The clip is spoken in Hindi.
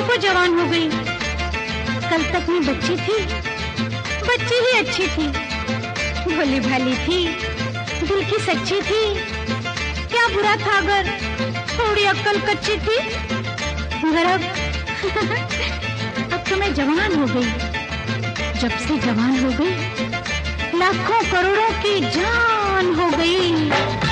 को जवान हो गई। कल तक मैं बच्ची थी, बच्ची ही अच्छी थी, भोली भाली थी, दिल की सच्ची थी। क्या बुरा था अगर थोड़ी अक्ल कच्ची थी, मगर अब तो मैं जवान हो गई। जब से जवान हो गई, लाखों करोड़ों की जान हो गई।